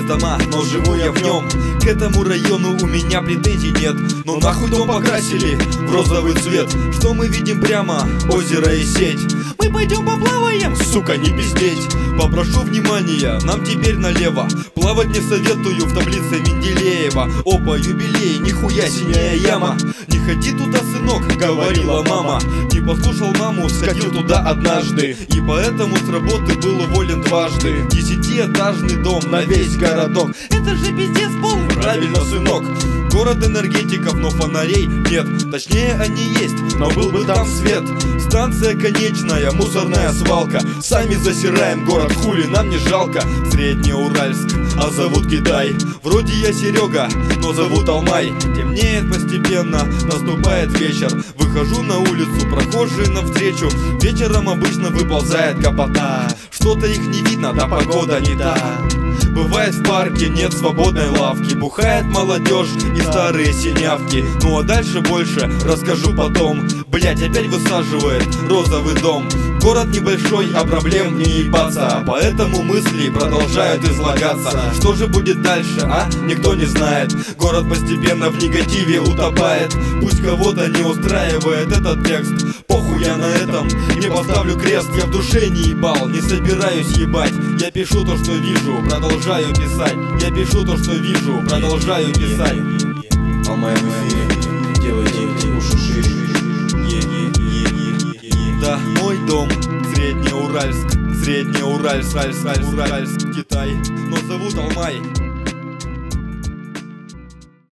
дома, но живу я в нем. К этому району у меня претензий нет, но нахуй дом покрасили в розовый цвет. Что мы видим прямо? Озеро и сеть. Мы пойдем поплаваем, сука, не пиздеть. Попрошу внимания, нам теперь налево. Плавать не советую в таблице Менделеева. Опа, юбилей, нихуя синяя яма. Не ходи туда, сынок, говорила мама. Не послушал маму, сходил туда однажды, и поэтому с работы был уволен дважды. 10-этажный дом на весь городок. Это же пиздец полный. Правильно, сынок. Город энергетиков, но фонарей нет. Точнее, они есть, но был бы там свет. Станция конечная, мусорная свалка. Сами засираем город, хули нам не жалко. Среднеуральск, а зовут Китай. Вроде я Серега, но зовут Алмай. Темнеет постепенно, наступает вечер. Выхожу на улицу, прохожие навстречу. Вечером обычно выползает капота. Что-то их не видно, да погода не та. Бывает в парке, нет свободной лавки. Бухает молодежь и старые синявки. Ну а дальше больше расскажу потом. Блять, опять высаживает розовый дом. Город небольшой, а проблем не ебаться. Поэтому мысли продолжают излагаться. Что же будет дальше, а? Никто не знает. Город постепенно в негативе утопает. Пусть кого-то не устраивает этот текст. Похуй я на этом, не поставлю крест. Я в душе не ебал, не собираюсь ебать. Я пишу то, что вижу, продолжаю писать. Я пишу то, что вижу, продолжаю писать. Алмай в эфире, делайте уши шире. Да, мой дом, Среднеуральск, Среднеуральск, Уральск, Китай. Но зовут Алмай.